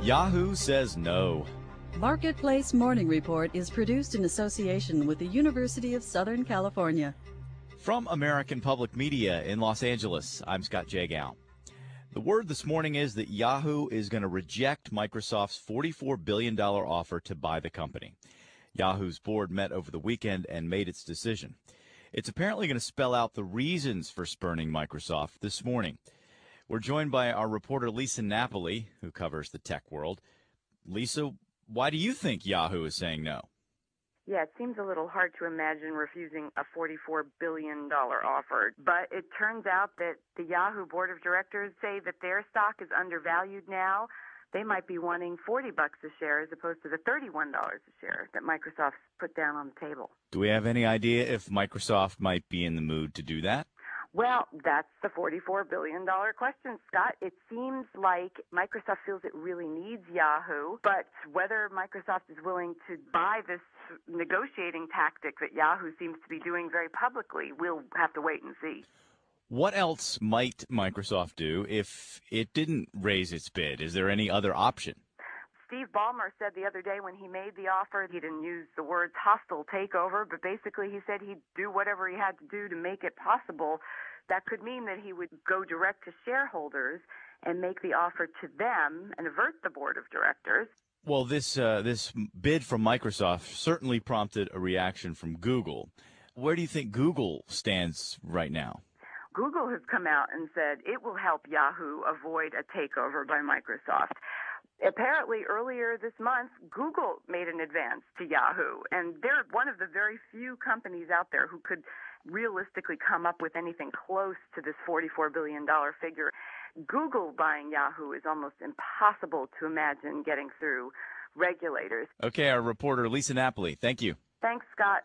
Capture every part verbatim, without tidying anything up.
Yahoo says no. Marketplace Morning Report is produced in association with the University of Southern California. From American Public Media in Los Angeles, I'm Scott Jagow. The word this morning is that Yahoo is going to reject Microsoft's forty-four billion dollars offer to buy the company. Yahoo's board met over the weekend and made its decision. It's apparently going to spell out the reasons for spurning Microsoft this morning. We're joined by our reporter Lisa Napoli, who covers the tech world. Lisa, why do you think Yahoo is saying no? Yeah, it seems a little hard to imagine refusing a forty-four billion dollars offer, but it turns out that the Yahoo board of directors say that their stock is undervalued now. They might be wanting forty bucks a share as opposed to the thirty-one dollars a share that Microsoft's put down on the table. Do we have any idea if Microsoft might be in the mood to do that? Well, that's the forty-four billion dollars question, Scott. It seems like Microsoft feels it really needs Yahoo, but whether Microsoft is willing to buy this negotiating tactic that Yahoo seems to be doing very publicly, we'll have to wait and see. What else might Microsoft do if it didn't raise its bid? Is there any other option? Steve Ballmer said the other day when he made the offer, he didn't use the words hostile takeover, but basically he said he'd do whatever he had to do to make it possible. That could mean that he would go direct to shareholders and make the offer to them and avert the board of directors. Well, this uh, this bid from Microsoft certainly prompted a reaction from Google. Where do you think Google stands right now? Google has come out and said it will help Yahoo avoid a takeover by Microsoft. Apparently, earlier this month, Google made an advance to Yahoo, and they're one of the very few companies out there who could realistically come up with anything close to this forty-four billion dollars figure. Google buying Yahoo is almost impossible to imagine getting through regulators. Okay, our reporter Lisa Napoli, thank you. Thanks, Scott.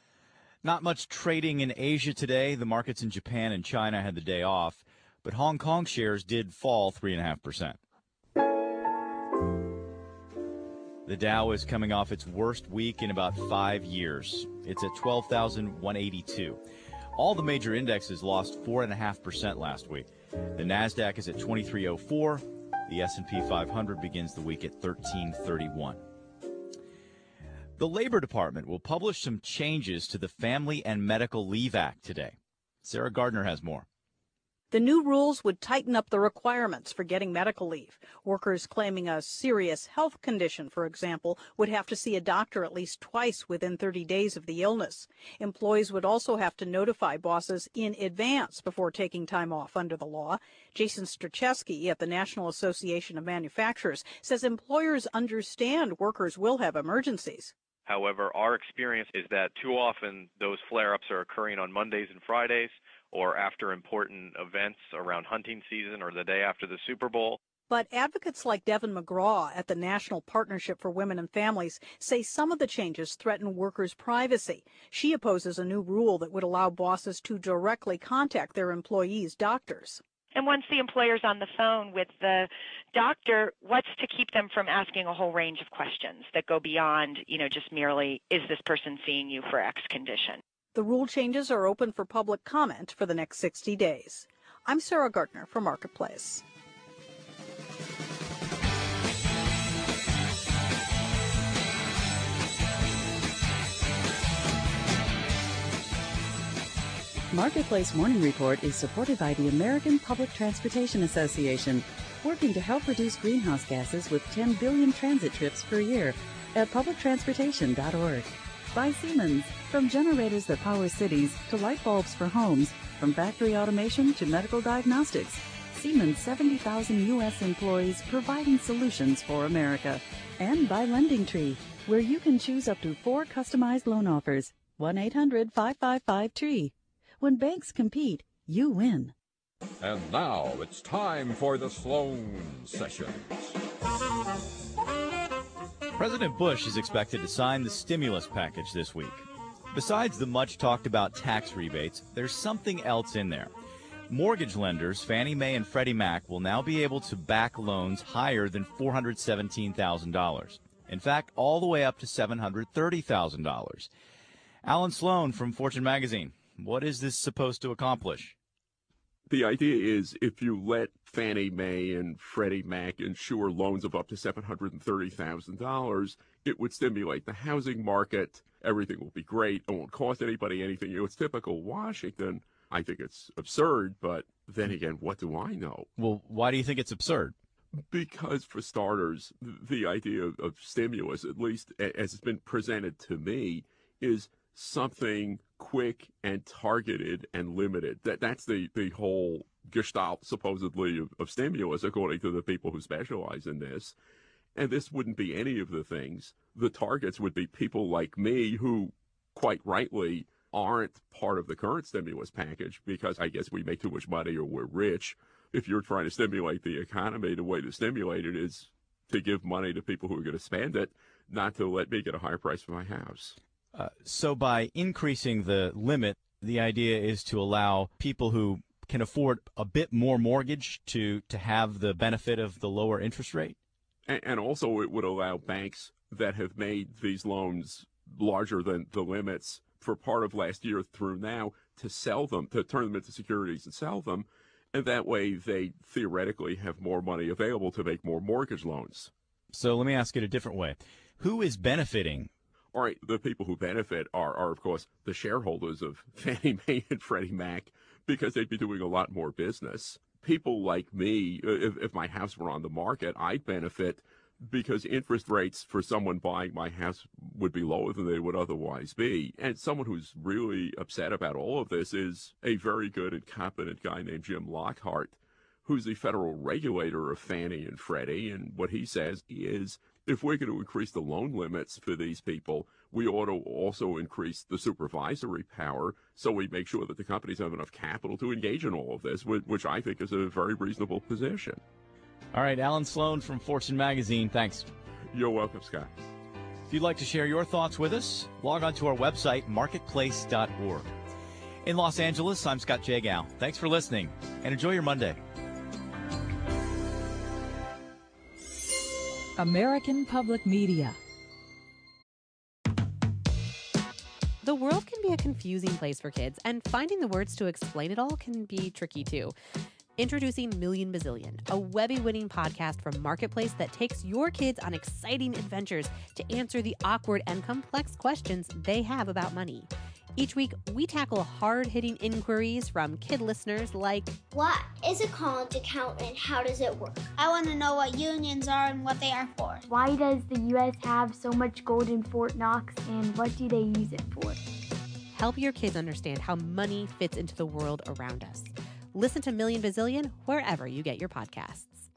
Not much trading in Asia today. The markets in Japan and China had the day off, but Hong Kong shares did fall three point five percent. The Dow is coming off its worst week in about five years. It's at twelve thousand one hundred eighty-two. All the major indexes lost four point five percent last week. The NASDAQ is at twenty-three oh four. The S and P five hundred begins the week at thirteen thirty-one. The Labor Department will publish some changes to the Family and Medical Leave Act today. Sarah Gardner has more. The new rules would tighten up the requirements for getting medical leave. Workers claiming a serious health condition, for example, would have to see a doctor at least twice within thirty days of the illness. Employees would also have to notify bosses in advance before taking time off under the law. Jason Struczewski at the National Association of Manufacturers says employers understand workers will have emergencies. However, our experience is that too often those flare-ups are occurring on Mondays and Fridays, or after important events around hunting season or the day after the Super Bowl. But advocates like Devin McGraw at the National Partnership for Women and Families say some of the changes threaten workers' privacy. She opposes a new rule that would allow bosses to directly contact their employees' doctors. And once the employer's on the phone with the doctor, what's to keep them from asking a whole range of questions that go beyond, you know, just merely, is this person seeing you for X condition? The rule changes are open for public comment for the next sixty days. I'm Sarah Gardner for Marketplace. Marketplace Morning Report is supported by the American Public Transportation Association, working to help reduce greenhouse gases with ten billion transit trips per year at public transportation dot org. By Siemens, from generators that power cities to light bulbs for homes, from factory automation to medical diagnostics. Siemens' seventy thousand U S employees providing solutions for America. And by Lending Tree, where you can choose up to four customized loan offers. one eight hundred five five five T R E E. When banks compete, you win. And now it's time for the Sloan Sessions. President Bush is expected to sign the stimulus package this week. Besides the much-talked-about tax rebates, there's something else in there. Mortgage lenders, Fannie Mae and Freddie Mac, will now be able to back loans higher than four hundred seventeen thousand dollars. In fact, all the way up to seven hundred thirty thousand dollars. Alan Sloan from Fortune Magazine, what is this supposed to accomplish? The idea is if you let Fannie Mae and Freddie Mac insure loans of up to seven hundred thirty thousand dollars, it would stimulate the housing market. Everything will be great. It won't cost anybody anything. You know, it's typical Washington. I think it's absurd, but then again, what do I know? Well, why do you think it's absurd? Because, for starters, the idea of, of stimulus, at least as it's been presented to me, is something quick and targeted and limited. That That's the, the whole gestalt, supposedly, of, of stimulus, according to the people who specialize in this. And this wouldn't be any of the things. The targets would be people like me who, quite rightly, aren't part of the current stimulus package because I guess we make too much money or we're rich. If you're trying to stimulate the economy, the way to stimulate it is to give money to people who are going to spend it, not to let me get a higher price for my house. Uh, so by increasing the limit, the idea is to allow people who can afford a bit more mortgage to, to have the benefit of the lower interest rate? And, and also it would allow banks that have made these loans larger than the limits for part of last year through now to sell them, to turn them into securities and sell them. And that way they theoretically have more money available to make more mortgage loans. So let me ask it a different way. Who is benefiting? All right, the people who benefit are, are, of course, the shareholders of Fannie Mae and Freddie Mac because they'd be doing a lot more business. People like me, if, if my house were on the market, I'd benefit because interest rates for someone buying my house would be lower than they would otherwise be. And someone who's really upset about all of this is a very good and competent guy named Jim Lockhart, who's the federal regulator of Fannie and Freddie. And what he says is, if we're going to increase the loan limits for these people, we ought to also increase the supervisory power so we make sure that the companies have enough capital to engage in all of this, which I think is a very reasonable position. All right, Alan Sloan from Fortune Magazine, thanks. You're welcome, Scott. If you'd like to share your thoughts with us, log on to our website, marketplace dot org. In Los Angeles, I'm Scott Jagow. Thanks for listening, and enjoy your Monday. American Public Media. The world can be a confusing place for kids, and finding the words to explain it all can be tricky too. Introducing Million Bazillion, a Webby-winning podcast from Marketplace that takes your kids on exciting adventures to answer the awkward and complex questions they have about money. Each week, we tackle hard-hitting inquiries from kid listeners like, what is a college account and how does it work? I want to know what unions are and what they are for. Why does the U S have so much gold in Fort Knox and what do they use it for? Help your kids understand how money fits into the world around us. Listen to Million Bazillion wherever you get your podcasts.